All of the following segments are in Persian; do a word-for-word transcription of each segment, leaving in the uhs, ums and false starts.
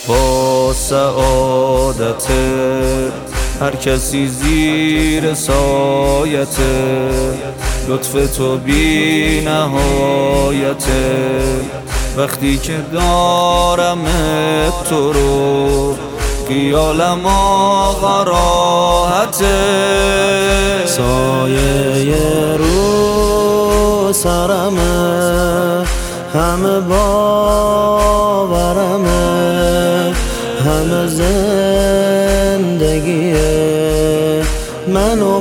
با سعادت هر کسی زیر سایت لطف تو بی نهایت. وقتی که دارم تو رو خیالم آقا راحته. سایه رو سرمه، همه باورمه، همه زندگیه من و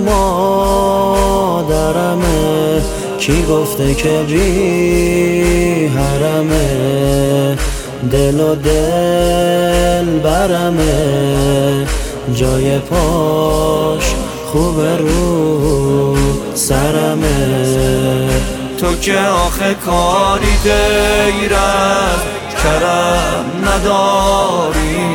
مادرمه. کی گفته که بی حرمه، دل و دل برمه، جای پاش خوب رو سرمه. تو که آخه کاری غیر از کرم نداری،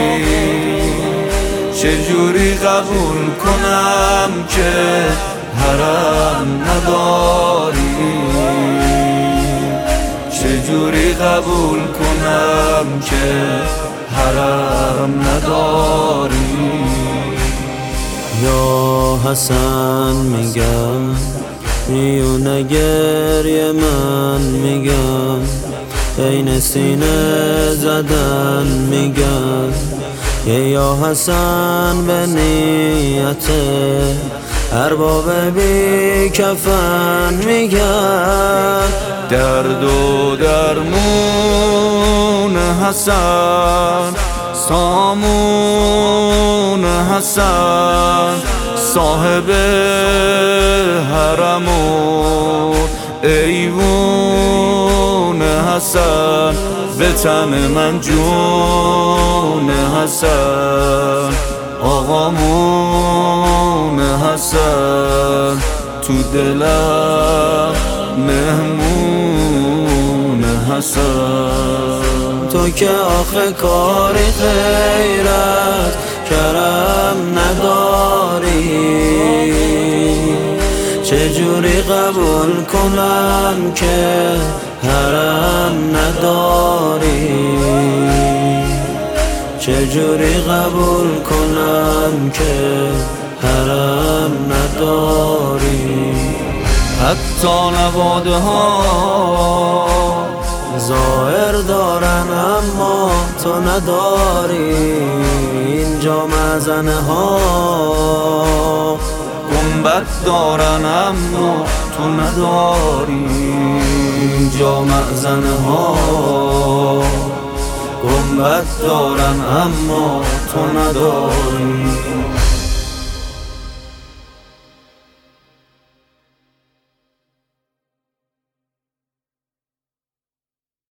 چجوری قبول کنم که حرم نداری؟ چجوری قبول کنم که حرم نداری؟ یا حسن میگم میونه گریه من میگم، بین سینه زدن میگم. یا حسن به نیته ارباب بی کفن میگم. درد و درمون حسن، سامون حسن، صاحب حرم و ایوون حسن، به تن من جون حسن، آقامون حسن، تو دلم مهمون حسن. تو که آخه کاری غیر از کرم نداری، چجوری قبول کنم که حرم نداری؟ چجوری قبول کنم که حرم نداری؟ حتی نواده ها ظاهر دارن اما تو نداری. اینجا مزنه ها گنبد دارن اما تو نداری. اینجا مزنه ها گنبد دارن اما تو نداری.